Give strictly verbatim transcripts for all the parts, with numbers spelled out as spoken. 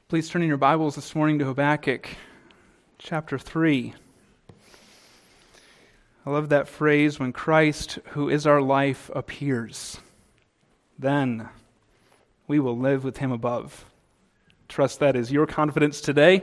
Please turn in your Bibles this morning to Habakkuk chapter three. I love that phrase, when Christ, who is our life, appears. Then we will live with him above. Trust that is your confidence today.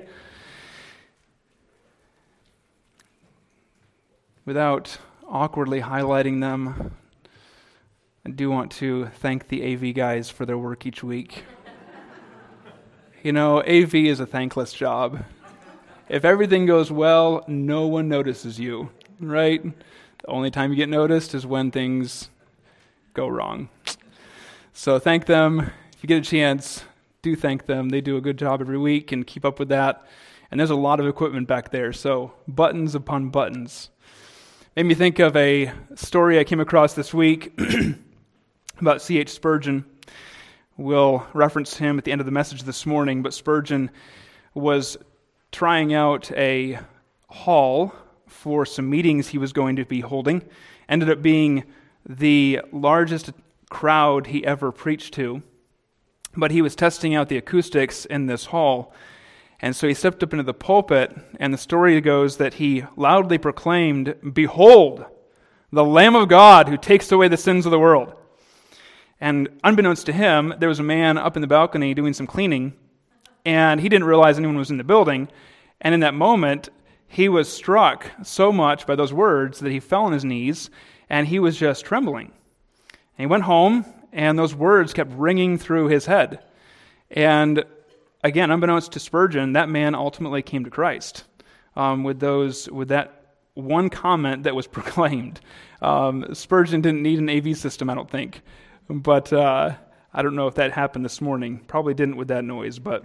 Without awkwardly highlighting them, I do want to thank the A V guys for their work each week. You know, A V is a thankless job. If everything goes well, no one notices you, right? The only time you get noticed is when things go wrong. So thank them. If you get a chance, do thank them. They do a good job every week and keep up with that. And there's a lot of equipment back there, so buttons upon buttons. Made me think of a story I came across this week about C H Spurgeon. We'll reference him at the end of the message this morning, but Spurgeon was trying out a hall for some meetings he was going to be holding. Ended up being the largest crowd he ever preached to, but he was testing out the acoustics in this hall. And so he stepped up into the pulpit, and the story goes that he loudly proclaimed, "Behold, the Lamb of God who takes away the sins of the world." And unbeknownst to him, there was a man up in the balcony doing some cleaning, and he didn't realize anyone was in the building. And in that moment, he was struck so much by those words that he fell on his knees, and he was just trembling. And he went home, and those words kept ringing through his head. And again, unbeknownst to Spurgeon, that man ultimately came to Christ um, with those with that one comment that was proclaimed. Um, Spurgeon didn't need an A V system, I don't think. But uh, I don't know if that happened this morning. Probably didn't with that noise, but...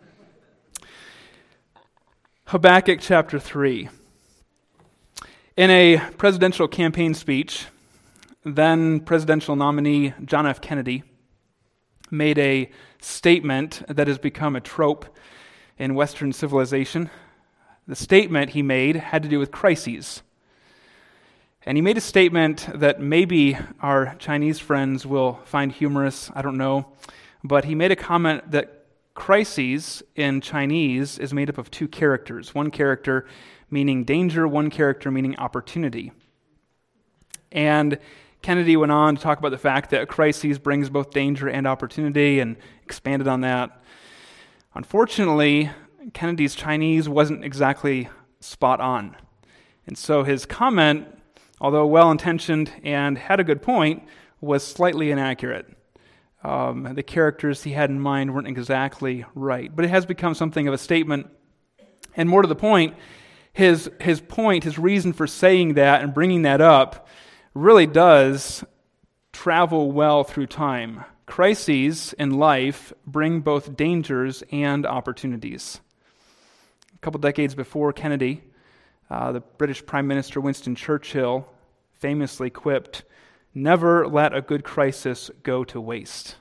Habakkuk chapter three. In a presidential campaign speech, then presidential nominee John F. Kennedy made a statement that has become a trope in Western civilization. The statement he made had to do with crises. And he made a statement that maybe our Chinese friends will find humorous, I don't know. But he made a comment that crises in Chinese is made up of two characters. One character meaning danger, one character meaning opportunity. And Kennedy went on to talk about the fact that a crisis brings both danger and opportunity and expanded on that. Unfortunately, Kennedy's Chinese wasn't exactly spot on. And so his comment, although well-intentioned and had a good point, was slightly inaccurate. Um, the characters he had in mind weren't exactly right. But it has become something of a statement. And more to the point, his his point, his reason for saying that and bringing that up really does travel well through time. Crises in life bring both dangers and opportunities. A couple decades before Kennedy, Uh, the British Prime Minister Winston Churchill famously quipped, "Never let a good crisis go to waste."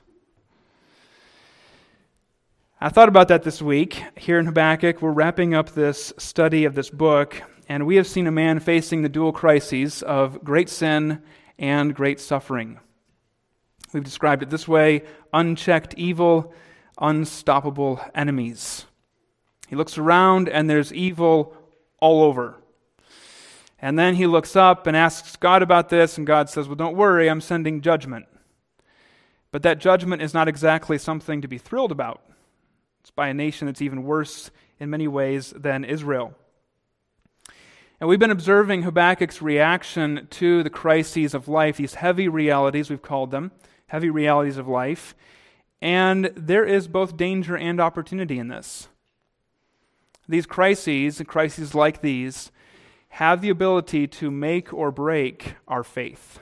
I thought about that this week. Here in Habakkuk, we're wrapping up this study of this book, and we have seen a man facing the dual crises of great sin and great suffering. We've described it this way: unchecked evil, unstoppable enemies. He looks around, and there's evil all over. And then he looks up and asks God about this, and God says, "Well, don't worry, I'm sending judgment." But that judgment is not exactly something to be thrilled about. It's by a nation that's even worse in many ways than Israel. And we've been observing Habakkuk's reaction to the crises of life, these heavy realities, we've called them, heavy realities of life. And there is both danger and opportunity in this. These crises, and crises like these, have the ability to make or break our faith.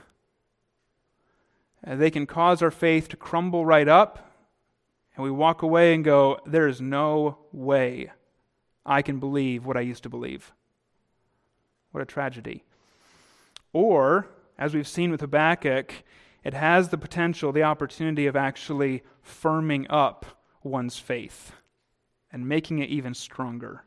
They can cause our faith to crumble right up, and we walk away and go, "There is no way I can believe what I used to believe." What a tragedy. Or, as we've seen with Habakkuk, it has the potential, the opportunity of actually firming up one's faith and making it even stronger.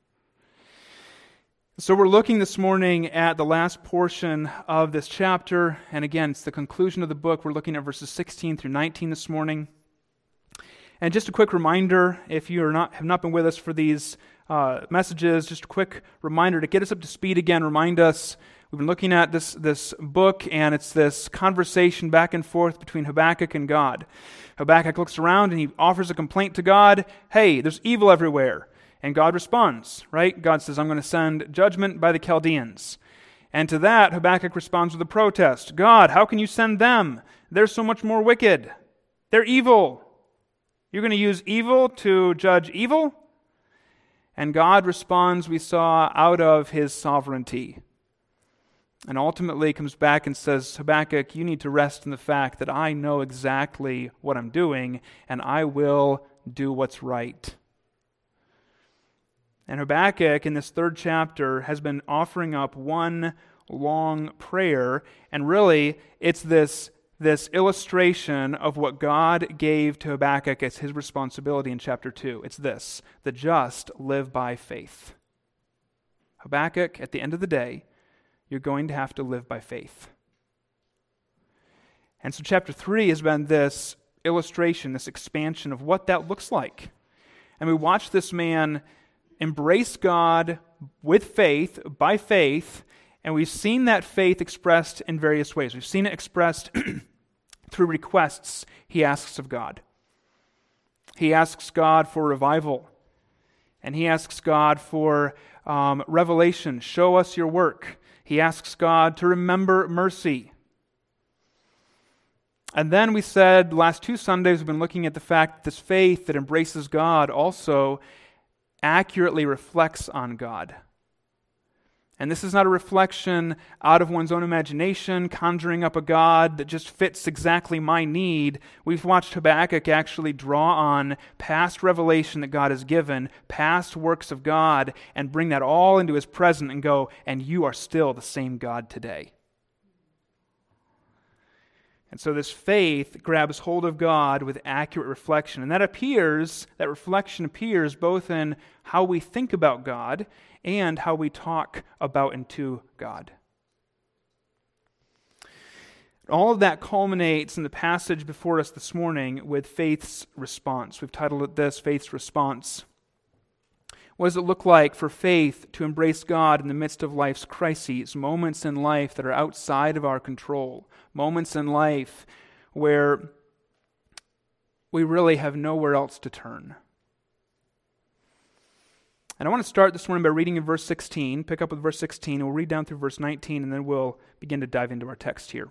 So we're looking this morning at the last portion of this chapter, and again, it's the conclusion of the book. We're looking at verses sixteen through nineteen this morning. And just a quick reminder, if you are not have not been with us for these uh, messages, just a quick reminder to get us up to speed again, remind us, we've been looking at this, this book, and it's this conversation back and forth between Habakkuk and God. Habakkuk looks around and he offers a complaint to God. Hey, there's evil everywhere. And God responds, right? God says, I'm going to send judgment by the Chaldeans. And to that, Habakkuk responds with a protest. God, how can you send them? They're so much more wicked. They're evil. You're going to use evil to judge evil? And God responds, we saw, out of his sovereignty. And ultimately comes back and says, Habakkuk, you need to rest in the fact that I know exactly what I'm doing, and I will do what's right. And Habakkuk, in this third chapter, has been offering up one long prayer, and really, it's this, this illustration of what God gave to Habakkuk as his responsibility in chapter two. It's this: the just live by faith. Habakkuk, at the end of the day, you're going to have to live by faith. And so chapter three has been this illustration, this expansion of what that looks like. And we watch this man embrace God with faith, by faith, and we've seen that faith expressed in various ways. We've seen it expressed through requests he asks of God. He asks God for revival, and he asks God for um, revelation. Show us your work. He asks God to remember mercy. And then we said, the last two Sundays we've been looking at the fact that this faith that embraces God also accurately reflects on God. And this is not a reflection out of one's own imagination, conjuring up a God that just fits exactly my need. We've watched Habakkuk actually draw on past revelation that God has given, past works of God, and bring that all into his present and go, and you are still the same God today. And so this faith grabs hold of God with accurate reflection. And that appears, that reflection appears both in how we think about God and how we talk about and to God. All of that culminates in the passage before us this morning with faith's response. We've titled it this, Faith's Response. What does it look like for faith to embrace God in the midst of life's crises, moments in life that are outside of our control, moments in life where we really have nowhere else to turn? And I want to start this morning by reading in verse sixteen, pick up with verse sixteen, and we'll read down through verse nineteen, and then we'll begin to dive into our text here.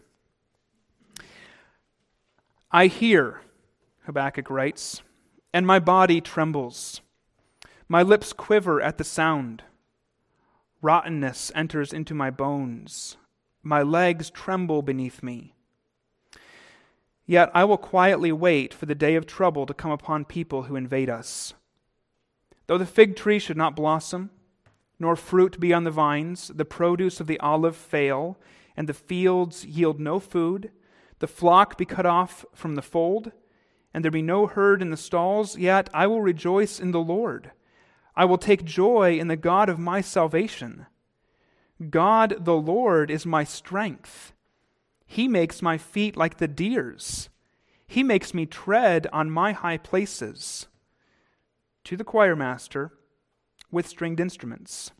I hear, Habakkuk writes, and my body trembles. My lips quiver at the sound. Rottenness enters into my bones. My legs tremble beneath me. Yet I will quietly wait for the day of trouble to come upon people who invade us. Though the fig tree should not blossom, nor fruit be on the vines, the produce of the olive fail, and the fields yield no food, the flock be cut off from the fold, and there be no herd in the stalls, yet I will rejoice in the Lord. I will take joy in the God of my salvation. God the Lord is my strength. He makes my feet like the deer's. He makes me tread on my high places. To the choir master with stringed instruments.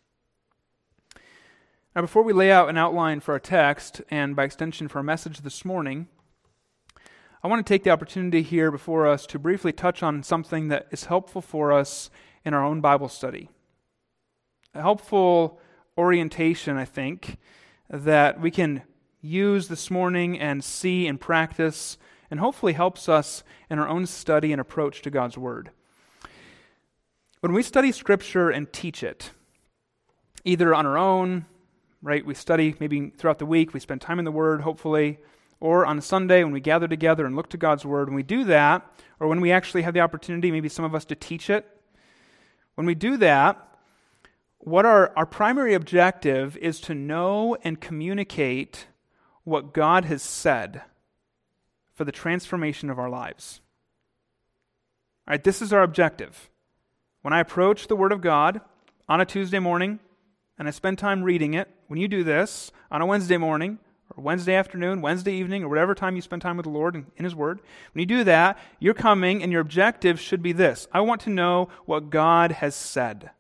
Now, before we lay out an outline for our text, and by extension for our message this morning, I want to take the opportunity here before us to briefly touch on something that is helpful for us in our own Bible study. A helpful orientation, I think, that we can use this morning and see and practice, and hopefully helps us in our own study and approach to God's Word. When we study Scripture and teach it, either on our own, right, we study maybe throughout the week, we spend time in the Word, hopefully, or on a Sunday when we gather together and look to God's Word, when we do that, or when we actually have the opportunity, maybe some of us, to teach it, when we do that, what our, our primary objective is to know and communicate what God has said for the transformation of our lives. All right, this is our objective. When I approach the Word of God on a Tuesday morning and I spend time reading it, when you do this on a Wednesday morning or Wednesday afternoon, Wednesday evening, or whatever time you spend time with the Lord in, in His Word, when you do that, you're coming and your objective should be this: I want to know what God has said.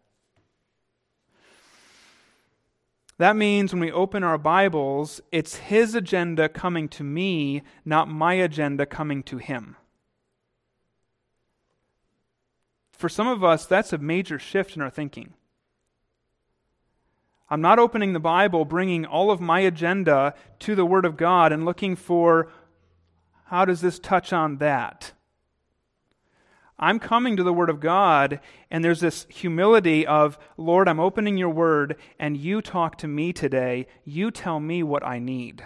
That means when we open our Bibles, it's His agenda coming to me, not my agenda coming to Him. For some of us, that's a major shift in our thinking. I'm not opening the Bible, bringing all of my agenda to the Word of God and looking for, how does this touch on that? I'm coming to the Word of God, and there's this humility of, Lord, I'm opening your Word, and you talk to me today. You tell me what I need.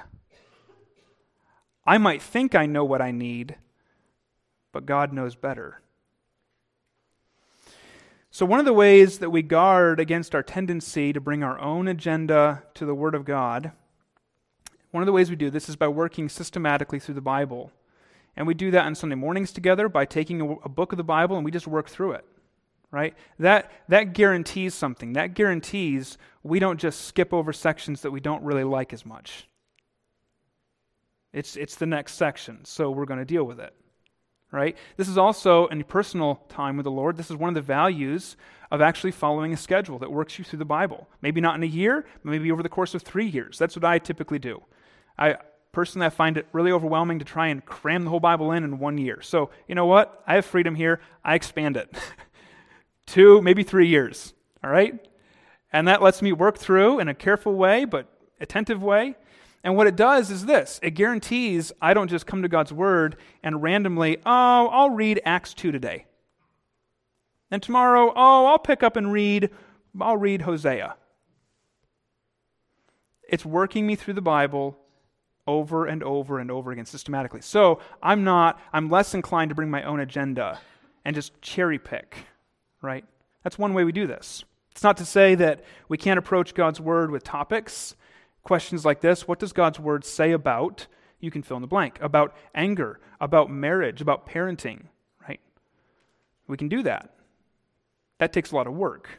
I might think I know what I need, but God knows better. So one of the ways that we guard against our tendency to bring our own agenda to the Word of God, one of the ways we do this is by working systematically through the Bible. And we do that on Sunday mornings together by taking a, a book of the Bible and we just work through it, right? That, that guarantees something. That guarantees we don't just skip over sections that we don't really like as much. It's, it's the next section, so we're going to deal with it. Right? This is also in personal time with the Lord. This is one of the values of actually following a schedule that works you through the Bible. Maybe not in a year, but maybe over the course of three years. That's what I typically do. I personally I find it really overwhelming to try and cram the whole Bible in in one year. So you know what? I have freedom here. I expand it. Two, maybe three years. All right? And that lets me work through in a careful way, but attentive way. And what it does is this: it guarantees I don't just come to God's Word and randomly, oh, I'll read Acts two today. And tomorrow, oh, I'll pick up and read, I'll read Hosea. It's working me through the Bible over and over and over again systematically. So I'm not, I'm less inclined to bring my own agenda and just cherry pick, right? That's one way we do this. It's not to say that we can't approach God's Word with topics. Questions like this: what does God's Word say about, you can fill in the blank, about anger, about marriage, about parenting, right? We can do that. That takes a lot of work.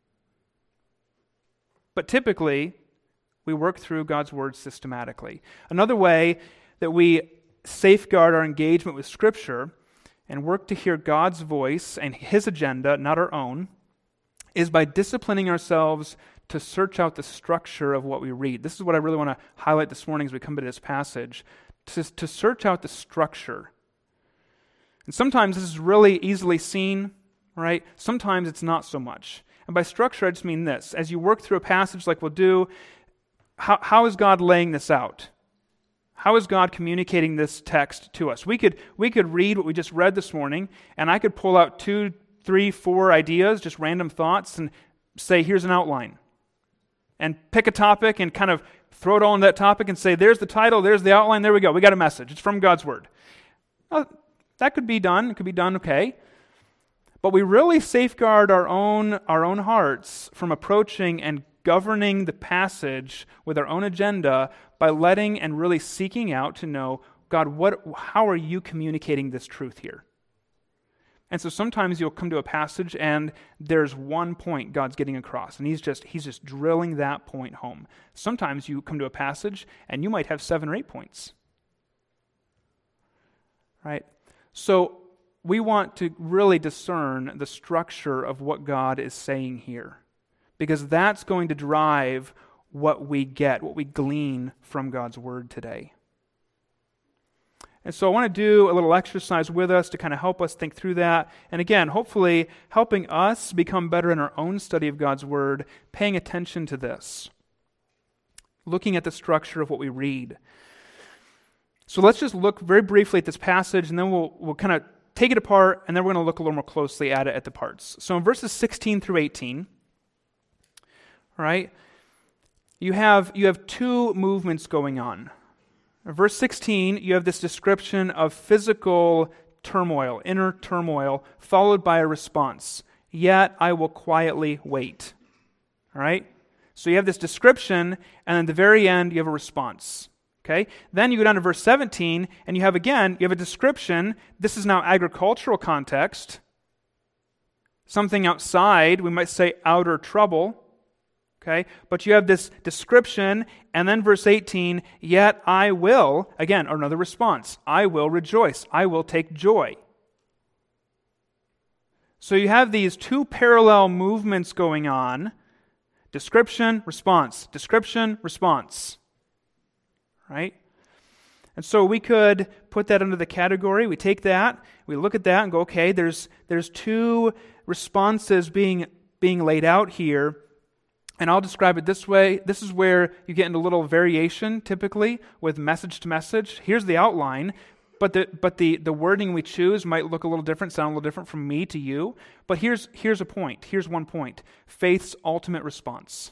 But typically, we work through God's Word systematically. Another way that we safeguard our engagement with Scripture and work to hear God's voice and His agenda, not our own, is by disciplining ourselves to search out the structure of what we read. This is what I really want to highlight this morning as we come to this passage, to, to search out the structure. And sometimes this is really easily seen, right? Sometimes it's not so much. And by structure, I just mean this. As you work through a passage like we'll do, how, how is God laying this out? How is God communicating this text to us? We could, we could read what we just read this morning, and I could pull out two, three, four ideas, just random thoughts, and say, here's an outline. And pick a topic and kind of throw it all in that topic and say, there's the title, there's the outline, there we go. We got a message. It's from God's Word. Well, that could be done. It could be done okay. But we really safeguard our own, our own hearts from approaching and governing the passage with our own agenda by letting and really seeking out to know, God, what, how are you communicating this truth here? And so sometimes you'll come to a passage and there's one point God's getting across, and he's just he's just drilling that point home. Sometimes you come to a passage and you might have seven or eight points. Right? So we want to really discern the structure of what God is saying here, because that's going to drive what we get, what we glean from God's Word today. And so I want to do a little exercise with us to kind of help us think through that. And again, hopefully helping us become better in our own study of God's Word, paying attention to this, looking at the structure of what we read. So let's just look very briefly at this passage, and then we'll we'll kind of take it apart, and then we're going to look a little more closely at it at the parts. So in verses sixteen through eighteen, all right, you have you have two movements going on. In verse sixteen, you have this description of physical turmoil, inner turmoil, followed by a response. Yet I will quietly wait. All right? So you have this description, and at the very end, you have a response. Okay? Then you go down to verse seventeen, and you have again, you have a description. This is now agricultural context. Something outside, we might say outer trouble. Okay? But you have this description, and then verse eighteen, yet I will, again, another response, I will rejoice, I will take joy. So you have these two parallel movements going on, description, response, description, response, right? And so we could put that under the category, we take that, we look at that and go, okay, there's there's two responses being, being laid out here. And I'll describe it this way. This is where you get into a little variation, typically, with message to message. Here's the outline, but the but the, the wording we choose might look a little different, sound a little different from me to you. But here's here's a point. Here's one point. Faith's ultimate response.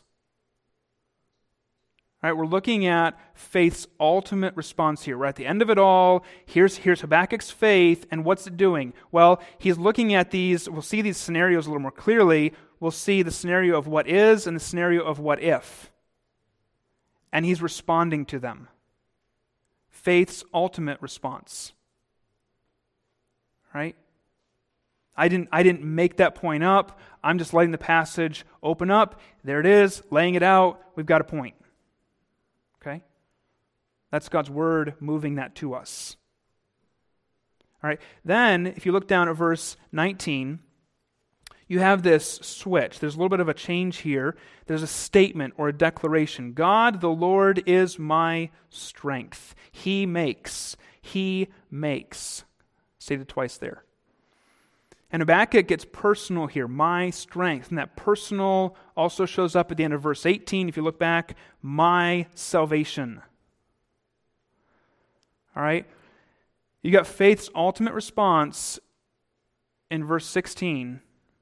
All right, we're looking at faith's ultimate response here. We're at the end of it all. Here's, here's Habakkuk's faith, and what's it doing? Well, he's looking at these, we'll see these scenarios a little more clearly. We'll see the scenario of what is and the scenario of what if. And he's responding to them. Faith's ultimate response. Right? I didn't, I didn't make that point up. I'm just letting the passage open up. There it is, laying it out. We've got a point. Okay? That's God's word moving that to us. All right. Then, if you look down at verse nineteen, you have this switch. There's a little bit of a change here. There's a statement or a declaration. God, the Lord, is my strength. He makes. He makes. Stated twice there. And Habakkuk gets personal here. My strength. And that personal also shows up at the end of verse eighteen. If you look back, my salvation. All right. You got faith's ultimate response in verse sixteen.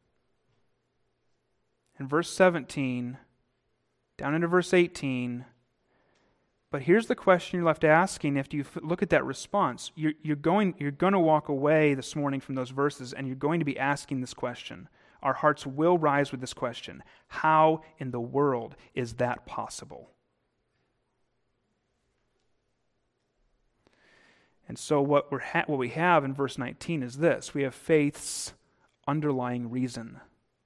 In verse seventeen, down into verse eighteen. But here's the question you're left asking after you look at that response. You're, you're going you're going to walk away this morning from those verses, and you're going to be asking this question. Our hearts will rise with this question. How in the world is that possible? And so what, we're ha- what we have in verse nineteen is this. We have faith's underlying reason.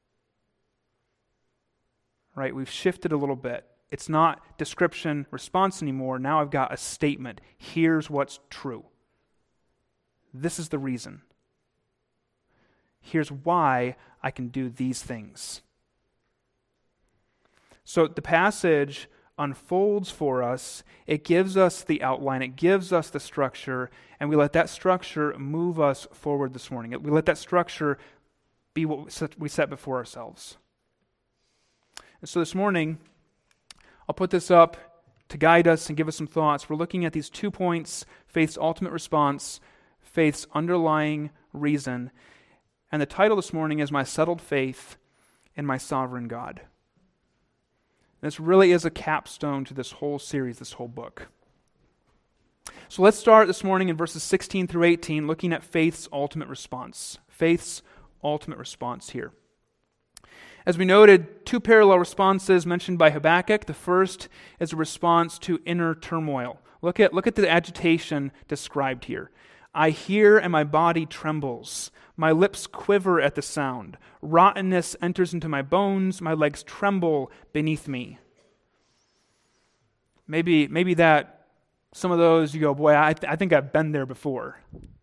Right? We've shifted a little bit. It's not description, response anymore. Now I've got a statement. Here's what's true. This is the reason. Here's why I can do these things. So the passage unfolds for us. It gives us the outline. It gives us the structure. And we let that structure move us forward this morning. We let that structure be what we set before ourselves. And so this morning, I'll put this up to guide us and give us some thoughts. We're looking at these two points, faith's ultimate response, faith's underlying reason. And the title this morning is My Settled Faith in My Sovereign God. This really is a capstone to this whole series, this whole book. So let's start this morning in verses sixteen through eighteen, looking at faith's ultimate response. Faith's ultimate response here. As we noted, two parallel responses mentioned by Habakkuk. The first is a response to inner turmoil. Look at, look at the agitation described here. I hear and my body trembles. My lips quiver at the sound. Rottenness enters into my bones. My legs tremble beneath me. Maybe, maybe that, some of those you go, boy, I, th- I think I've been there before.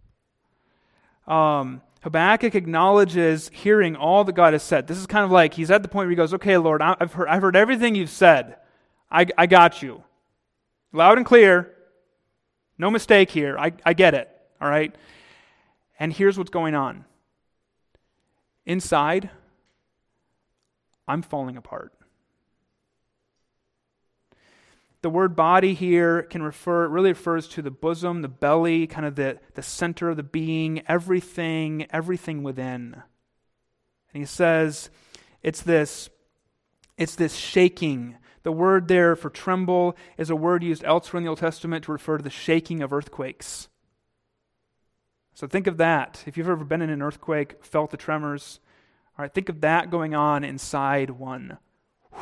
Um... Habakkuk acknowledges hearing all that God has said. This is kind of like he's at the point where he goes, okay, Lord, I've heard, I've heard everything you've said. I, I got you. Loud and clear. No mistake here. I, I get it. All right? And here's what's going on. Inside, I'm falling apart. The word body here can refer, it really refers to the bosom, the belly, kind of the, the center of the being, everything, everything within. And he says, it's this, it's this shaking. The word there for tremble is a word used elsewhere in the Old Testament to refer to the shaking of earthquakes. So think of that. If you've ever been in an earthquake, felt the tremors, all right, think of that going on inside one. Whew.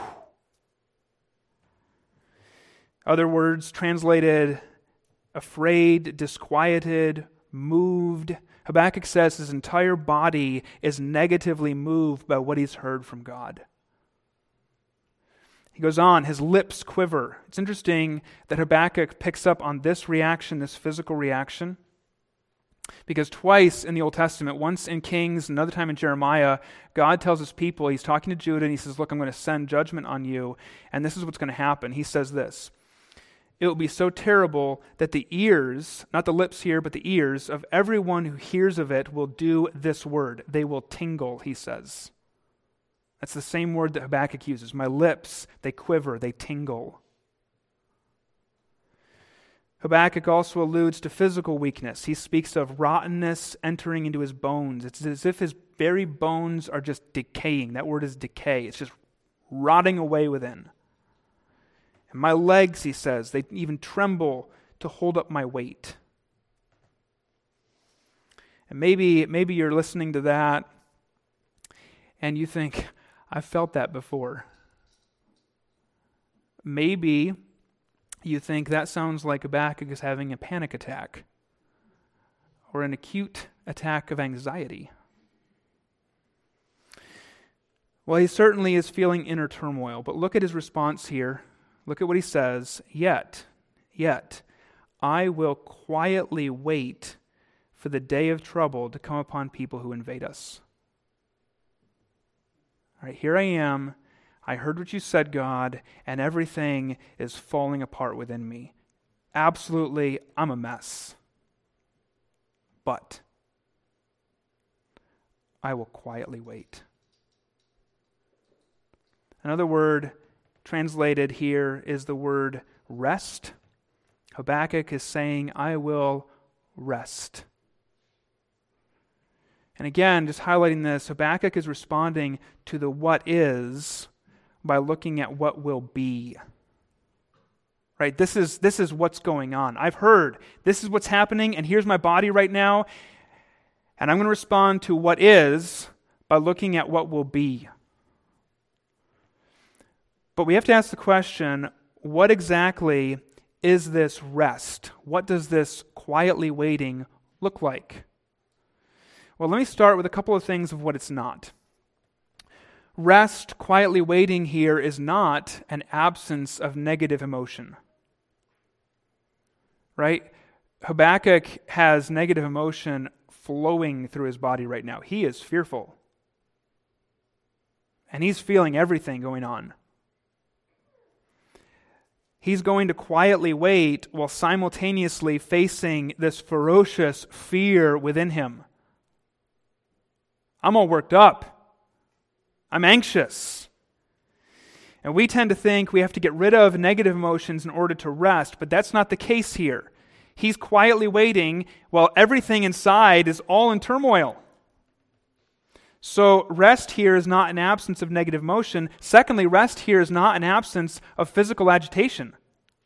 Other words translated afraid, disquieted, moved. Habakkuk says his entire body is negatively moved by what he's heard from God. He goes on, his lips quiver. It's interesting that Habakkuk picks up on this reaction, this physical reaction, because twice in the Old Testament, once in Kings, another time in Jeremiah, God tells his people, he's talking to Judah, and he says, look, I'm going to send judgment on you, and this is what's going to happen. He says this, it will be so terrible that the ears, not the lips here, but the ears of everyone who hears of it will do this word. They will tingle, he says. That's the same word that Habakkuk uses. My lips, they quiver, they tingle. Habakkuk also alludes to physical weakness. He speaks of rottenness entering into his bones. It's as if his very bones are just decaying. That word is decay. It's just rotting away within. And my legs, he says, they even tremble to hold up my weight. And maybe, maybe you're listening to that and you think, I've felt that before. Maybe you think that sounds like Habakkuk is having a panic attack or an acute attack of anxiety. Well, he certainly is feeling inner turmoil, but look at his response here. Look at what he says. Yet, yet, I will quietly wait for the day of trouble to come upon people who invade us. All right, here I am. I heard what you said, God, and everything is falling apart within me. Absolutely, I'm a mess. But I will quietly wait. Another word translated here is the word rest. Habakkuk is saying, I will rest. And again, just highlighting this, Habakkuk is responding to the what is by looking at what will be. Right? This is, this is what's going on. I've heard. This is what's happening, and here's my body right now. And I'm going to respond to what is by looking at what will be. But we have to ask the question, what exactly is this rest? What does this quietly waiting look like? Well, let me start with a couple of things of what it's not. Rest, quietly waiting here, is not an absence of negative emotion. Right? Habakkuk has negative emotion flowing through his body right now. He is fearful. And he's feeling everything going on. He's going to quietly wait while simultaneously facing this ferocious fear within him. I'm all worked up. I'm anxious. And we tend to think we have to get rid of negative emotions in order to rest, but that's not the case here. He's quietly waiting while everything inside is all in turmoil. So rest here is not an absence of negative emotion. Secondly, rest here is not an absence of physical agitation.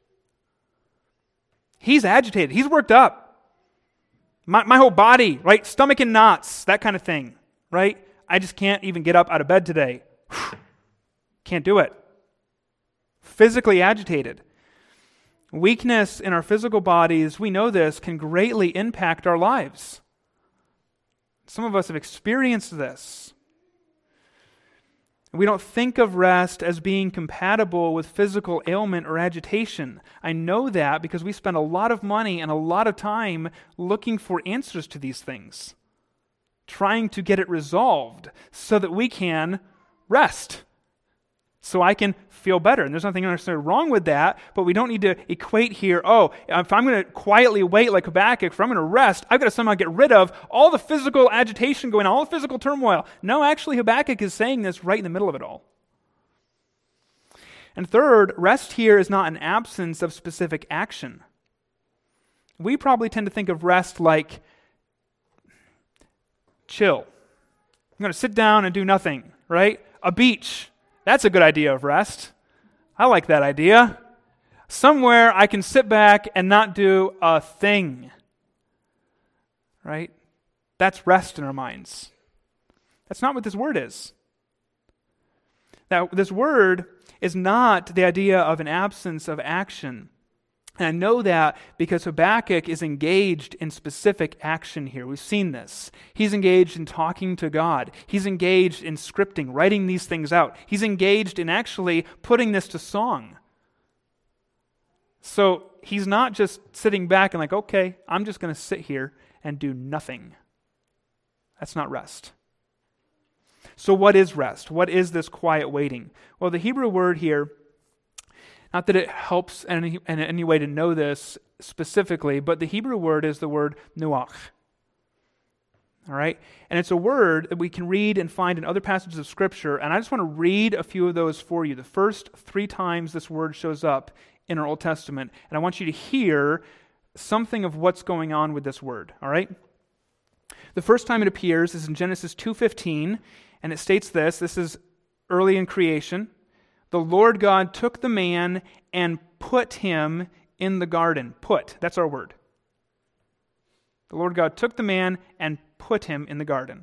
He's agitated. He's worked up. My, my whole body, right? Stomach in knots, that kind of thing, right? I just can't even get up out of bed today. Can't do it. Physically agitated. Weakness in our physical bodies, we know this, can greatly impact our lives. Some of us have experienced this. We don't think of rest as being compatible with physical ailment or agitation. I know that because we spend a lot of money and a lot of time looking for answers to these things, trying to get it resolved so that we can rest, so I can feel better. And there's nothing necessarily wrong with that, but we don't need to equate here, oh, if I'm going to quietly wait like Habakkuk, if I'm going to rest, I've got to somehow get rid of all the physical agitation going on, all the physical turmoil. No, actually, Habakkuk is saying this right in the middle of it all. And third, rest here is not an absence of specific action. We probably tend to think of rest like chill. I'm going to sit down and do nothing, right? A beach. That's a good idea of rest. I like that idea. Somewhere I can sit back and not do a thing. Right? That's rest in our minds. That's not what this word is. Now, this word is not the idea of an absence of action. And I know that because Habakkuk is engaged in specific action here. We've seen this. He's engaged in talking to God. He's engaged in scripting, writing these things out. He's engaged in actually putting this to song. So he's not just sitting back and like, okay, I'm just going to sit here and do nothing. That's not rest. So what is rest? What is this quiet waiting? Well, the Hebrew word here, not that it helps in any, in any way to know this specifically, but the Hebrew word is the word nuach. All right? And it's a word that we can read and find in other passages of Scripture, and I just want to read a few of those for you. The first three times this word shows up in our Old Testament, and I want you to hear something of what's going on with this word. All right? The first time it appears is in Genesis two fifteen, and it states this. This is early in creation. The Lord God took the man and put him in the garden. Put, that's our word. The Lord God took the man and put him in the garden.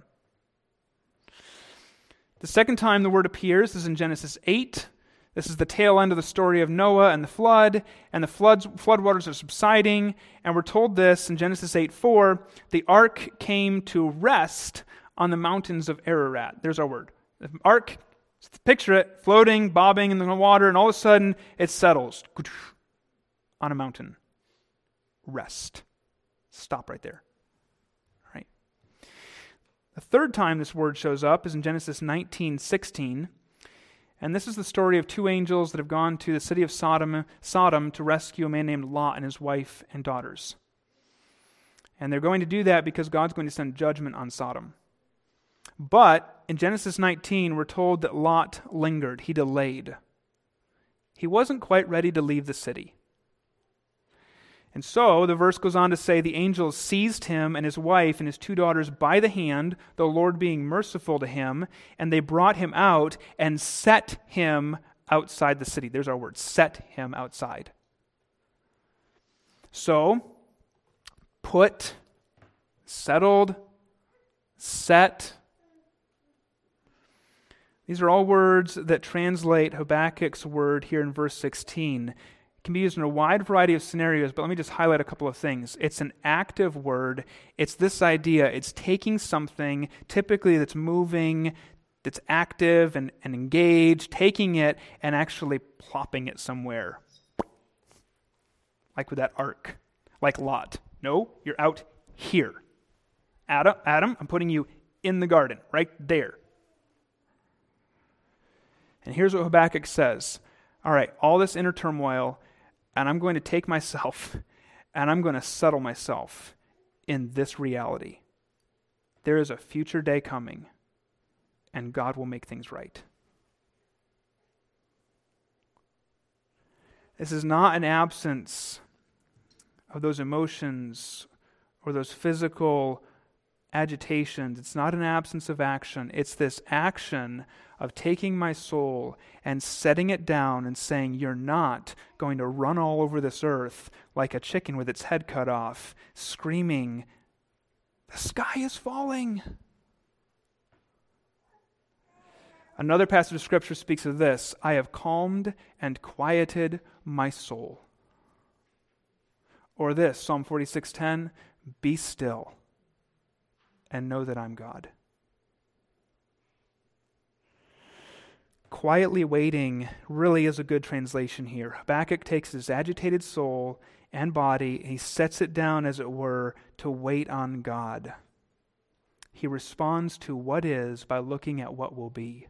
The second time the word appears is in Genesis eight. This is the tail end of the story of Noah and the flood, and the floods, floodwaters are subsiding, and we're told this in Genesis eight four, the ark came to rest on the mountains of Ararat. There's our word. The ark, picture it, floating, bobbing in the water, and all of a sudden it settles on a mountain. Rest. Stop right there. All right. The third time this word shows up is in Genesis nineteen sixteen. And this is the story of two angels that have gone to the city of Sodom, Sodom to rescue a man named Lot and his wife and daughters. And they're going to do that because God's going to send judgment on Sodom. But in Genesis nineteen, we're told that Lot lingered. He delayed. He wasn't quite ready to leave the city. And so the verse goes on to say the angels seized him and his wife and his two daughters by the hand, the Lord being merciful to him, and they brought him out and set him outside the city. There's our word, set him outside. So, put, settled, set. These are all words that translate Habakkuk's word here in verse sixteen. Can be used in a wide variety of scenarios, but let me just highlight a couple of things. It's an active word. It's this idea. It's taking something, typically that's moving, that's active and, and engaged, taking it and actually plopping it somewhere. Like with that ark. Like Lot. No, you're out here. Adam, Adam, I'm putting you in the garden, right there. And here's what Habakkuk says. All right, all this inner turmoil, and I'm going to take myself and I'm going to settle myself in this reality. There is a future day coming, and God will make things right. This is not an absence of those emotions or those physical agitations. It's not an absence of action. It's this action of taking my soul and setting it down and saying, you're not going to run all over this earth like a chicken with its head cut off, screaming, the sky is falling. Another passage of Scripture speaks of this. I have calmed and quieted my soul. Or this, Psalm forty-six ten, be still and know that I'm God. Quietly waiting really is a good translation here. Habakkuk takes his agitated soul and body, and he sets it down, as it were, to wait on God. He responds to what is by looking at what will be.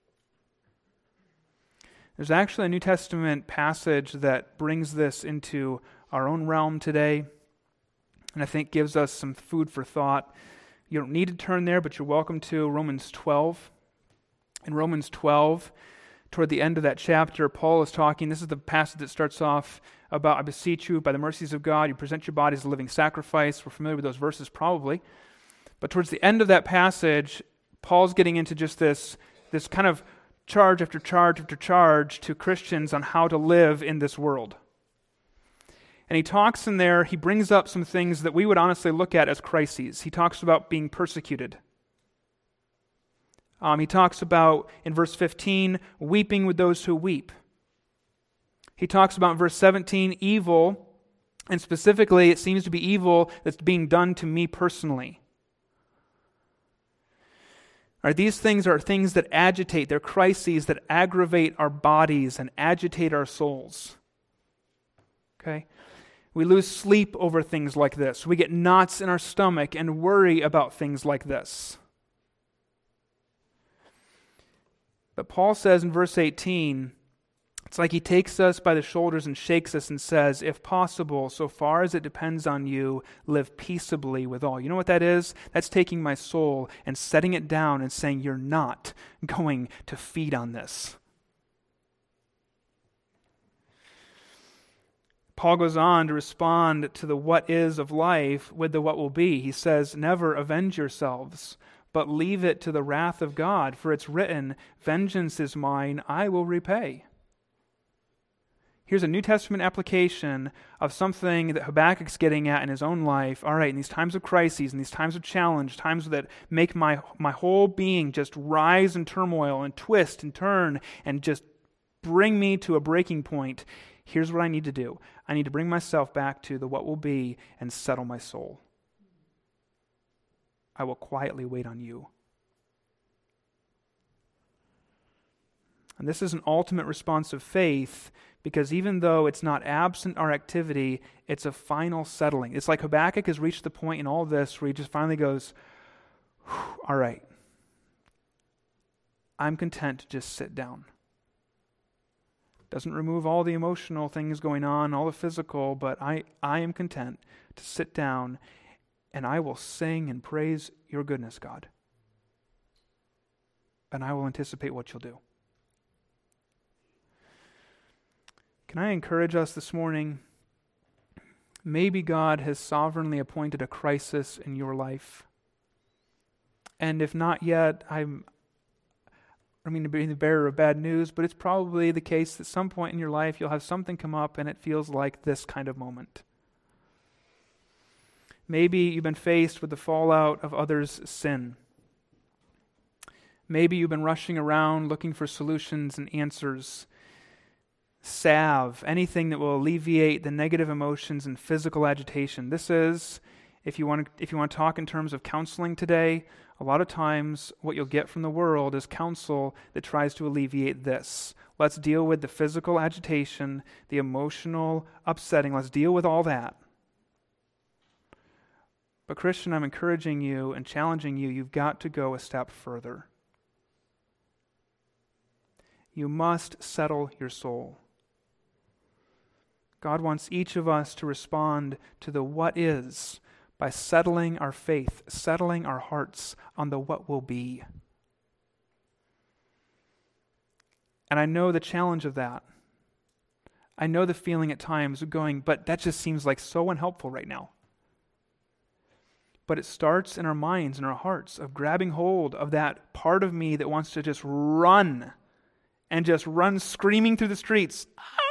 There's actually a New Testament passage that brings this into our own realm today, and I think gives us some food for thought. You don't need to turn there, but you're welcome to. Romans twelve. In Romans twelve, toward the end of that chapter, Paul is talking. This is the passage that starts off about, I beseech you, by the mercies of God, you present your body as a living sacrifice. We're familiar with those verses probably. But towards the end of that passage, Paul's getting into just this, this kind of charge after charge after charge to Christians on how to live in this world. And he talks in there, he brings up some things that we would honestly look at as crises. He talks about being persecuted. Um, he talks about, in verse fifteen, weeping with those who weep. He talks about in verse seventeen, evil And specifically, it seems to be evil that's being done to me personally. All right, these things are things that agitate, they're crises that aggravate our bodies and agitate our souls. Okay? We lose sleep over things like this. We get knots in our stomach and worry about things like this. But Paul says in verse eighteen, it's like he takes us by the shoulders and shakes us and says, if possible, so far as it depends on you, live peaceably with all. You know what that is? That's taking my soul and setting it down and saying, you're not going to feed on this. Paul goes on to respond to the what is of life with the what will be. He says, never avenge yourselves, but leave it to the wrath of God, for it's written, vengeance is mine, I will repay. Here's a New Testament application of something that Habakkuk's getting at in his own life. All right, in these times of crises, in these times of challenge, times that make my, my whole being just rise in turmoil and twist and turn and just bring me to a breaking point, here's what I need to do. I need to bring myself back to the what will be and settle my soul. I will quietly wait on you. And this is an ultimate response of faith, because even though it's not absent our activity, it's a final settling. It's like Habakkuk has reached the point in all this where he just finally goes, all right, I'm content to just sit down. Doesn't remove all the emotional things going on, all the physical, but I, I am content to sit down and I will sing and praise your goodness, God. And I will anticipate what you'll do. Can I encourage us this morning? Maybe God has sovereignly appointed a crisis in your life. And if not yet, I'm, I mean to be the bearer of bad news, but it's probably the case that at some point in your life you'll have something come up and it feels like this kind of moment. Maybe you've been faced with the fallout of others' sin. Maybe you've been rushing around looking for solutions and answers. Salve, anything that will alleviate the negative emotions and physical agitation. This is, if you want to, if you want to talk in terms of counseling today, a lot of times what you'll get from the world is counsel that tries to alleviate this. Let's deal with the physical agitation, the emotional upsetting. Let's deal with all that. But Christian, I'm encouraging you and challenging you, you've got to go a step further. You must settle your soul. God wants each of us to respond to the what is by settling our faith, settling our hearts on the what will be. And I know the challenge of that. I know the feeling at times of going, but that just seems like so unhelpful right now. But it starts in our minds and our hearts of grabbing hold of that part of me that wants to just run and just run screaming through the streets.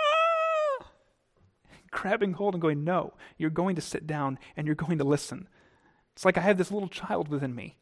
Grabbing hold and going, no, you're going to sit down and you're going to listen. It's like I have this little child within me.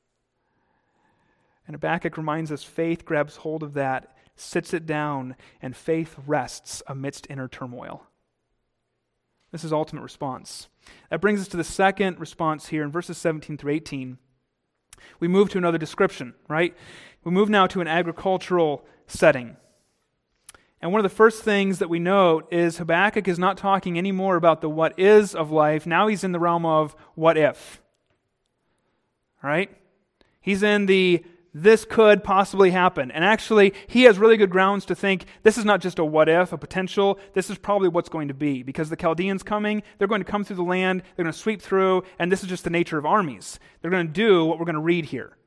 And Habakkuk reminds us faith grabs hold of that, sits it down, and faith rests amidst inner turmoil. This is ultimate response. That brings us to the second response here in verses seventeen through eighteen. We move to another description, right? We move now to an agricultural setting. And one of the first things that we note is Habakkuk is not talking anymore about the what is of life. Now he's in the realm of what if. All right? He's in the this could possibly happen. And actually, he has really good grounds to think this is not just a what if, a potential. This is probably what's going to be. Because the Chaldeans coming, they're going to come through the land, they're going to sweep through, and this is just the nature of armies. They're going to do what we're going to read here.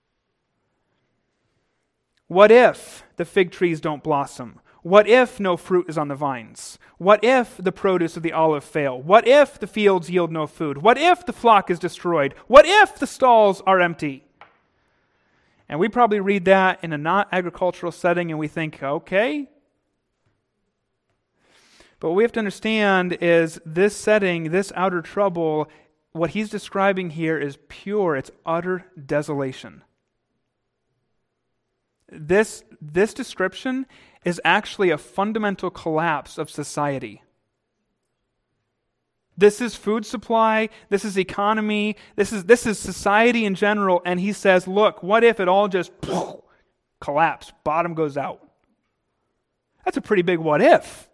What if the fig trees don't blossom? What if no fruit is on the vines? What if the produce of the olive fail? What if the fields yield no food? What if the flock is destroyed? What if the stalls are empty? And we probably read that in a not agricultural setting and we think, okay. But what we have to understand is this setting, this outer trouble, what he's describing here is pure, it's utter desolation. This, this description is actually a fundamental collapse of society. This is food supply, this is economy, this is this is society in general, and he says, look, what if it all just collapsed, bottom goes out? That's a pretty big what if.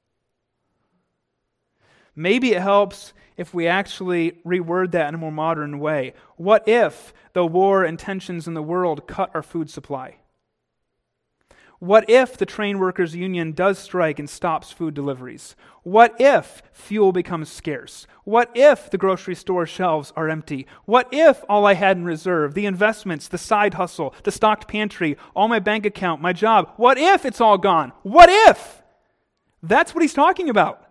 Maybe it helps if we actually reword that in a more modern way. What if the war and tensions in the world cut our food supply? What if the train workers union does strike and stops food deliveries? What if fuel becomes scarce? What if the grocery store shelves are empty? What if all I had in reserve, the investments, the side hustle, the stocked pantry, all my bank account, my job, what if it's all gone? What if? That's what he's talking about.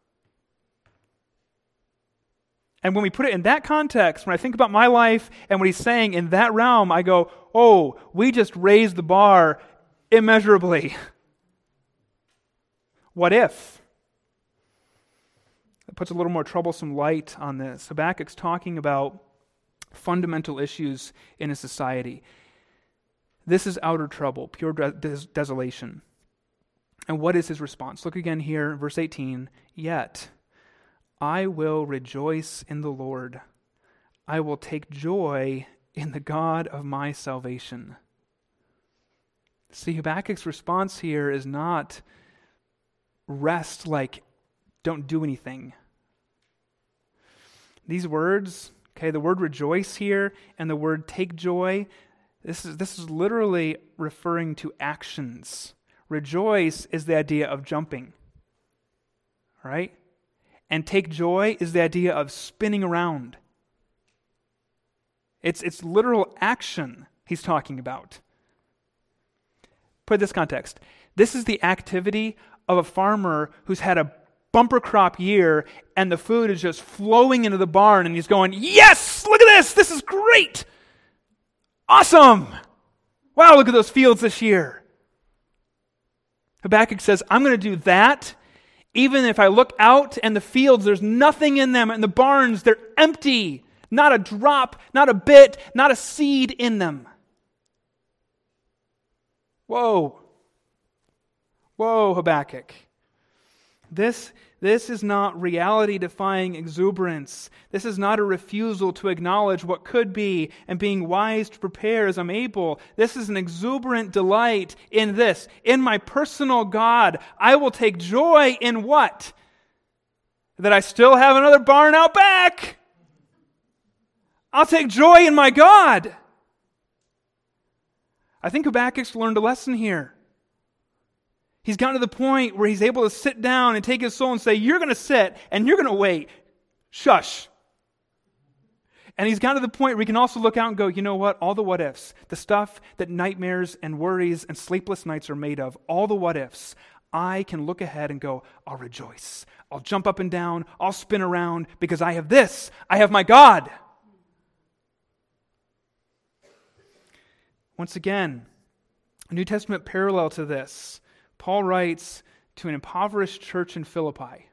And when we put it in that context, when I think about my life and what he's saying in that realm, I go, oh, we just raised the bar immeasurably. What if? It puts a little more troublesome light on this. Habakkuk's talking about fundamental issues in a society. This is outer trouble, pure des- desolation. And what is his response? Look again here, verse eighteen. Yet I will rejoice in the Lord. I will take joy in the God of my salvation. See, Habakkuk's response here is not rest like don't do anything. These words, okay, the word rejoice here and the word take joy, this is this is literally referring to actions. Rejoice is the idea of jumping, right? And take joy is the idea of spinning around. It's it's literal action he's talking about. Put this context. This is the activity of a farmer who's had a bumper crop year and the food is just flowing into the barn and he's going, yes, look at this, this is great. Awesome. Wow, look at those fields this year. Habakkuk says, I'm going to do that even if I look out and the fields, there's nothing in them, and the barns, they're empty. Not a drop, not a bit, not a seed in them. Whoa. Whoa, Habakkuk. This, this is not reality-defying exuberance. This is not a refusal to acknowledge what could be and being wise to prepare as I'm able. This is an exuberant delight in this. In my personal God, I will take joy in what? That I still have another barn out back. I'll take joy in my God. I think Habakkuk's learned a lesson here. He's gotten to the point where he's able to sit down and take his soul and say, you're going to sit and you're going to wait. Shush. And he's gotten to the point where he can also look out and go, you know what? All the what ifs, the stuff that nightmares and worries and sleepless nights are made of, all the what ifs, I can look ahead and go, I'll rejoice. I'll jump up and down. I'll spin around because I have this. I have my God. Once again, a New Testament parallel to this. Paul writes to an impoverished church in Philippi.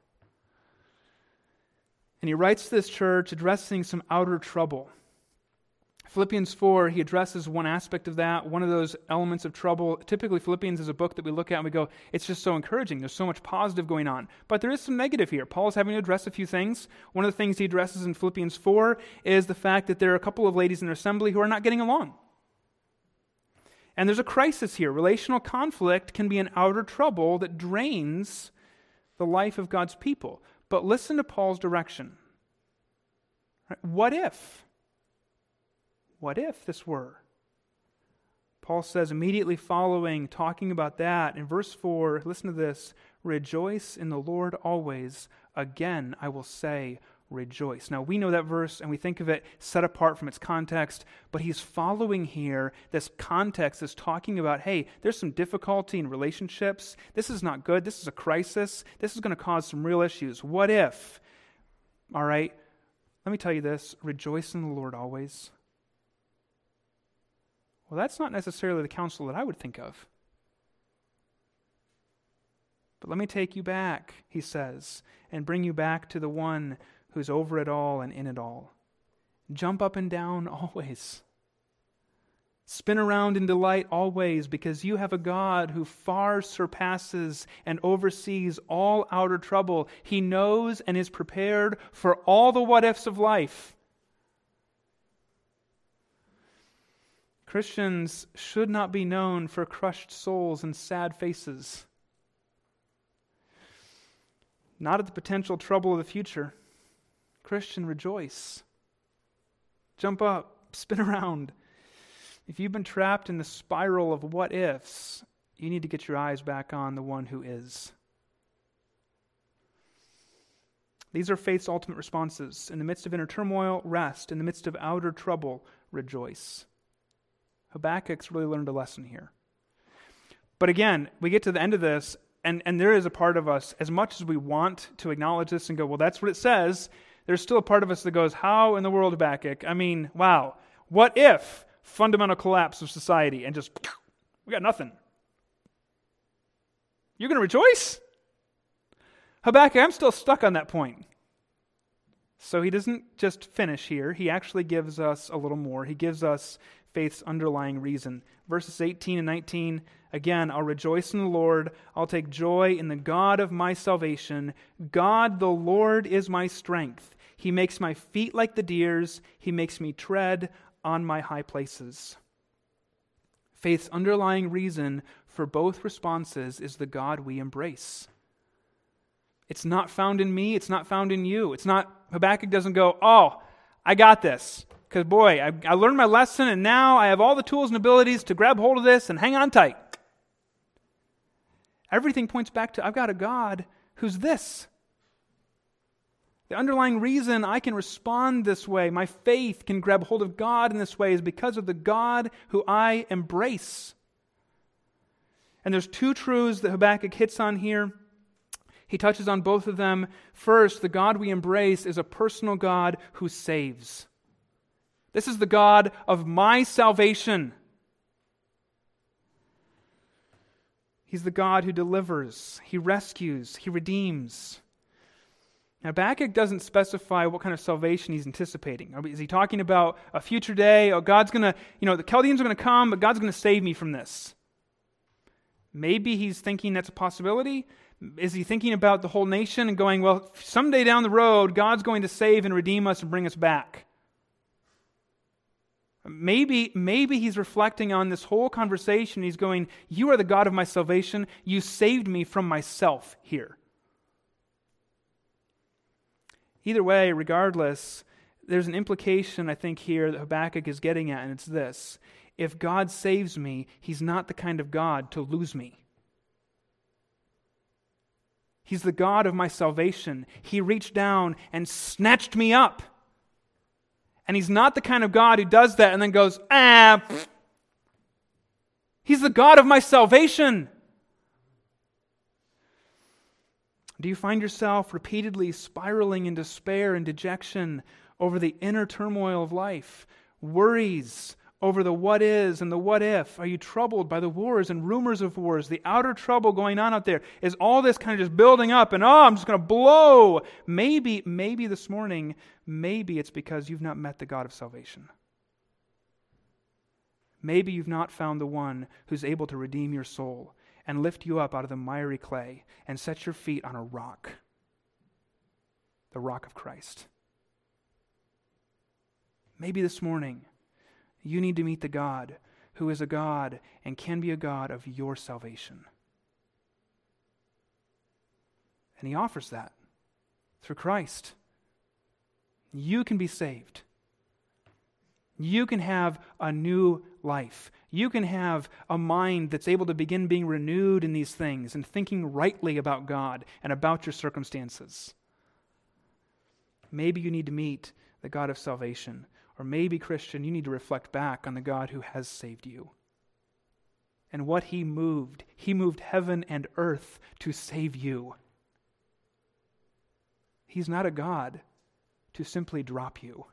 And he writes to this church addressing some outer trouble. Philippians four, he addresses one aspect of that, one of those elements of trouble. Typically, Philippians is a book that we look at and we go, it's just so encouraging. There's so much positive going on. But there is some negative here. Paul is having to address a few things. One of the things he addresses in Philippians four is the fact that there are a couple of ladies in their assembly who are not getting along. And there's a crisis here. Relational conflict can be an outer trouble that drains the life of God's people. But listen to Paul's direction. What if? What if this were? Paul says immediately following, talking about that, in verse four, listen to this, rejoice in the Lord always. Again, I will say, rejoice. Now, we know that verse and we think of it set apart from its context, but he's following here this context is talking about, hey, there's some difficulty in relationships. This is not good. This is a crisis. This is going to cause some real issues. What if? All right, let me tell you this, rejoice in the Lord always. Well, that's not necessarily the counsel that I would think of. But let me take you back, he says, and bring you back to the one who's over it all and in it all. Jump up and down always. Spin around in delight always, because you have a God who far surpasses and oversees all outer trouble. He knows and is prepared for all the what-ifs of life. Christians should not be known for crushed souls and sad faces. Not at the potential trouble of the future. Christian, rejoice. Jump up, spin around. If you've been trapped in the spiral of what-ifs, you need to get your eyes back on the one who is. These are faith's ultimate responses. In the midst of inner turmoil, rest. In the midst of outer trouble, rejoice. Habakkuk's really learned a lesson here. But again, we get to the end of this, and, and there is a part of us, as much as we want to acknowledge this and go, well, that's what it says, there's still a part of us that goes, how in the world, Habakkuk? I mean, wow. What if fundamental collapse of society and just, we got nothing? You're going to rejoice? Habakkuk, I'm still stuck on that point. So he doesn't just finish here. He actually gives us a little more. He gives us faith's underlying reason. Verses eighteen and nineteen, again, I'll rejoice in the Lord. I'll take joy in the God of my salvation. God the Lord is my strength. He makes my feet like the deer's. He makes me tread on my high places. Faith's underlying reason for both responses is the God we embrace. It's not found in me. It's not found in you. It's not, Habakkuk doesn't go, oh, I got this. Because boy, I, I learned my lesson and now I have all the tools and abilities to grab hold of this and hang on tight. Everything points back to, I've got a God who's this. The underlying reason I can respond this way, my faith can grab hold of God in this way, is because of the God who I embrace. And there's two truths that Habakkuk hits on here. He touches on both of them. First, the God we embrace is a personal God who saves. This is the God of my salvation. He's the God who delivers, He rescues, He redeems. Now, Habakkuk doesn't specify what kind of salvation he's anticipating. Is he talking about a future day? Oh, God's going to, you know, the Chaldeans are going to come, but God's going to save me from this. Maybe he's thinking that's a possibility. Is he thinking about the whole nation and going, well, someday down the road, God's going to save and redeem us and bring us back? Maybe, maybe he's reflecting on this whole conversation. He's going, you are the God of my salvation. You saved me from myself here. Either way, regardless, there's an implication, I think, here that Habakkuk is getting at, and it's this. If God saves me, He's not the kind of God to lose me. He's the God of my salvation. He reached down and snatched me up. And He's not the kind of God who does that and then goes, ah. Pfft. He's the God of my salvation. Do you find yourself repeatedly spiraling in despair and dejection over the inner turmoil of life? Worries over the what is and the what if? Are you troubled by the wars and rumors of wars, the outer trouble going on out there? Is all this kind of just building up and, oh, I'm just going to blow? Maybe, maybe this morning, maybe it's because you've not met the God of salvation. Maybe you've not found the one who's able to redeem your soul and lift you up out of the miry clay and set your feet on a rock, the rock of Christ. Maybe this morning you need to meet the God who is a God and can be a God of your salvation. And He offers that through Christ. You can be saved. You can have a new life. You can have a mind that's able to begin being renewed in these things and thinking rightly about God and about your circumstances. Maybe you need to meet the God of salvation. Or maybe, Christian, you need to reflect back on the God who has saved you. And what He moved. He moved heaven and earth to save you. He's not a God to simply drop you.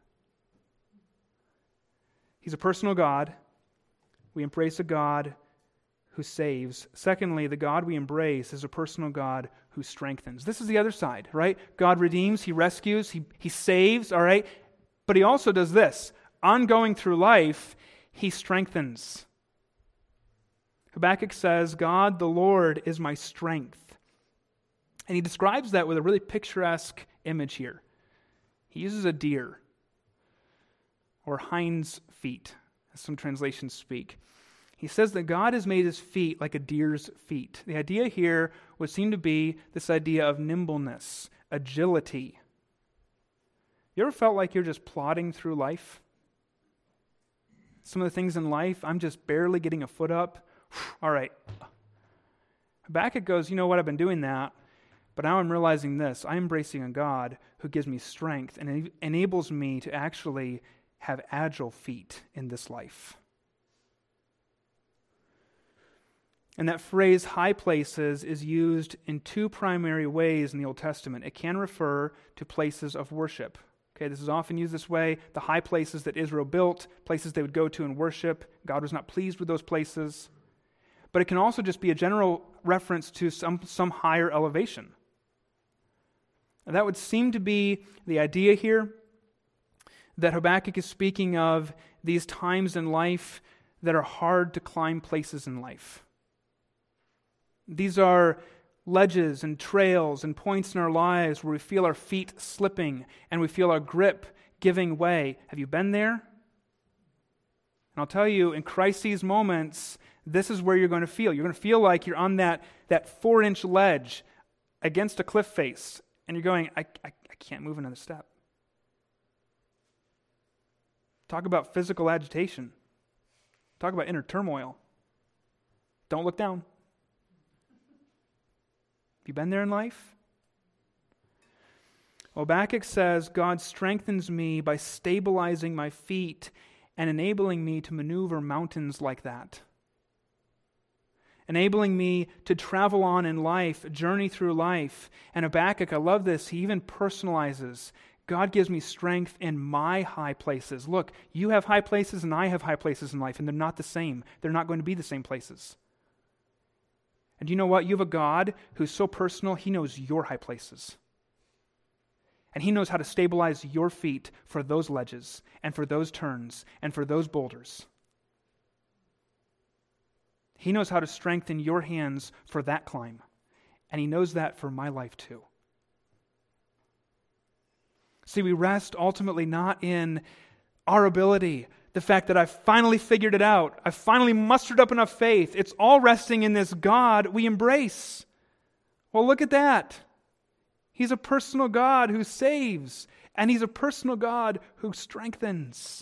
He's a personal God. We embrace a God who saves. Secondly, the God we embrace is a personal God who strengthens. This is the other side, right? God redeems, He rescues, He, he saves, all right? But He also does this. Ongoing through life, He strengthens. Habakkuk says, God, the Lord, is my strength. And he describes that with a really picturesque image here. He uses a deer, or hind's feet, as some translations speak. He says that God has made his feet like a deer's feet. The idea here would seem to be this idea of nimbleness, agility. You ever felt like you're just plodding through life? Some of the things in life, I'm just barely getting a foot up. All right. Habakkuk goes, you know what, I've been doing that, but now I'm realizing this. I'm embracing a God who gives me strength and enables me to actually have agile feet in this life. And that phrase, high places, is used in two primary ways in the Old Testament. It can refer to places of worship. Okay, this is often used this way. The high places that Israel built, places they would go to and worship. God was not pleased with those places. But it can also just be a general reference to some, some higher elevation. And that would seem to be the idea here, that Habakkuk is speaking of these times in life that are hard to climb places in life. These are ledges and trails and points in our lives where we feel our feet slipping and we feel our grip giving way. Have you been there? And I'll tell you, in crises moments, this is where you're going to feel. You're going to feel like you're on that, that four-inch ledge against a cliff face, and you're going, I, I, I can't move another step. Talk about physical agitation. Talk about inner turmoil. Don't look down. You been there in life? Habakkuk says, God strengthens me by stabilizing my feet and enabling me to maneuver mountains like that. Enabling me to travel on in life, journey through life. And Habakkuk, I love this, he even personalizes. God gives me strength in my high places. Look, you have high places and I have high places in life, and they're not the same. They're not going to be the same places. And you know what? You have a God who's so personal, he knows your high places. And he knows how to stabilize your feet for those ledges and for those turns and for those boulders. He knows how to strengthen your hands for that climb. And he knows that for my life too. See, we rest ultimately not in our ability, the fact that I've finally figured it out. I've finally mustered up enough faith. It's all resting in this God we embrace. Well, look at that. He's a personal God who saves, and he's a personal God who strengthens.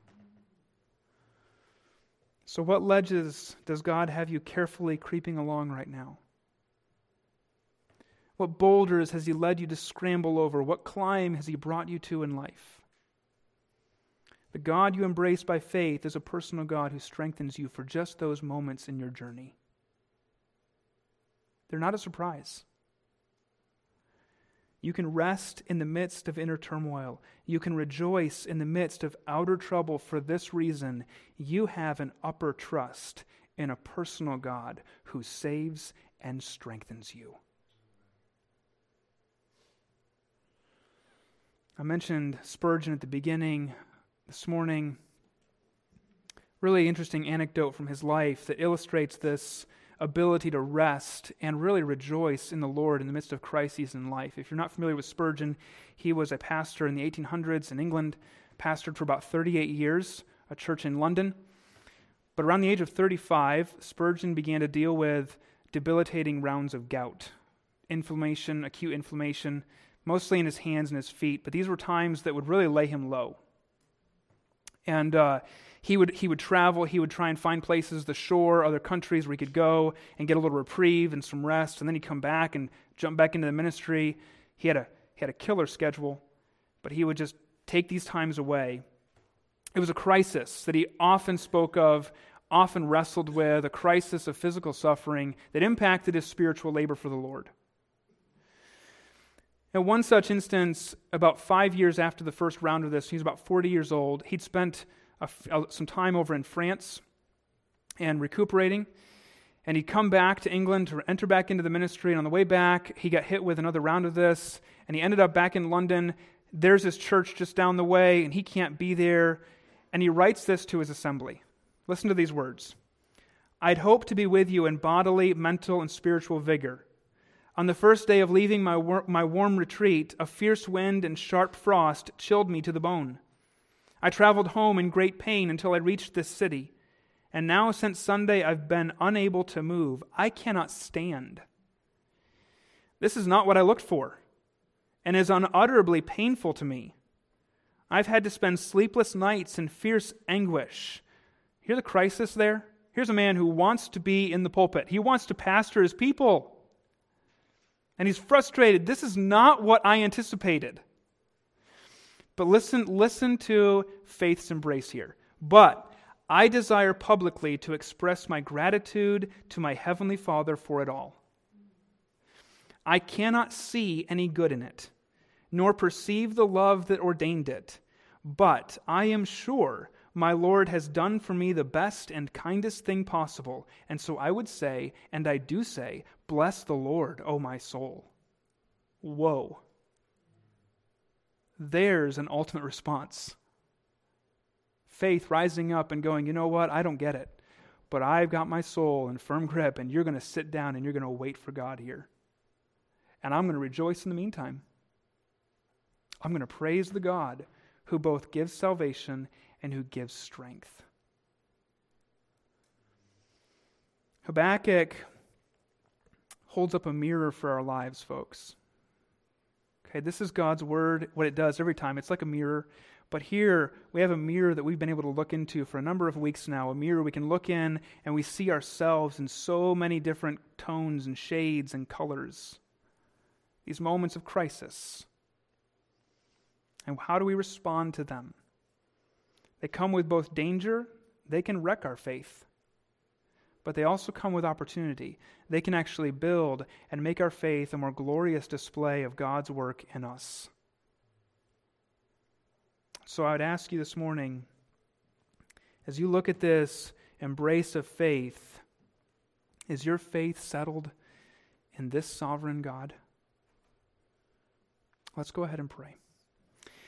So what ledges does God have you carefully creeping along right now? What boulders has he led you to scramble over? What climb has he brought you to in life? The God you embrace by faith is a personal God who strengthens you for just those moments in your journey. They're not a surprise. You can rest in the midst of inner turmoil. You can rejoice in the midst of outer trouble for this reason. You have an upper trust in a personal God who saves and strengthens you. I mentioned Spurgeon at the beginning this morning. Really interesting anecdote from his life that illustrates this ability to rest and really rejoice in the Lord in the midst of crises in life. If you're not familiar with Spurgeon, he was a pastor in the eighteen hundreds in England, pastored for about thirty-eight years, a church in London. But around the age of thirty-five, Spurgeon began to deal with debilitating rounds of gout, inflammation, acute inflammation, mostly in his hands and his feet. But these were times that would really lay him low. And uh, he would he would travel, he would try and find places, the shore, other countries where he could go and get a little reprieve and some rest, and then he'd come back and jump back into the ministry. He had a he had a killer schedule, but he would just take these times away. It was a crisis that he often spoke of, often wrestled with, a crisis of physical suffering that impacted his spiritual labor for the Lord. In one such instance, about five years after the first round of this, he was about forty years old. He'd spent a, a, some time over in France and recuperating, and he'd come back to England to enter back into the ministry, and on the way back, he got hit with another round of this, and he ended up back in London. There's his church just down the way, and he can't be there, and he writes this to his assembly. Listen to these words. I'd hoped to be with you in bodily, mental, and spiritual vigor. On the first day of leaving my, wor- my warm retreat, a fierce wind and sharp frost chilled me to the bone. I traveled home in great pain until I reached this city. And now since Sunday I've been unable to move. I cannot stand. This is not what I looked for, and is unutterably painful to me. I've had to spend sleepless nights in fierce anguish. Hear the crisis there? Here's a man who wants to be in the pulpit. He wants to pastor his people. And he's frustrated. This is not what I anticipated. But listen, listen to faith's embrace here. But I desire publicly to express my gratitude to my Heavenly Father for it all. I cannot see any good in it, nor perceive the love that ordained it. But I am sure my Lord has done for me the best and kindest thing possible. And so I would say, and I do say, bless the Lord, O my soul. Whoa. There's an ultimate response. Faith rising up and going, you know what, I don't get it, but I've got my soul in firm grip, and you're going to sit down and you're going to wait for God here. And I'm going to rejoice in the meantime. I'm going to praise the God who both gives salvation and who gives strength. Habakkuk holds up a mirror for our lives, folks. Okay, this is God's word, what it does every time. It's like a mirror. But here, we have a mirror that we've been able to look into for a number of weeks now. A mirror we can look in and we see ourselves in so many different tones and shades and colors. These moments of crisis. And how do we respond to them? They come with both danger, they can wreck our faith. But they also come with opportunity. They can actually build and make our faith a more glorious display of God's work in us. So I would ask you this morning, as you look at this embrace of faith, is your faith settled in this sovereign God? Let's go ahead and pray.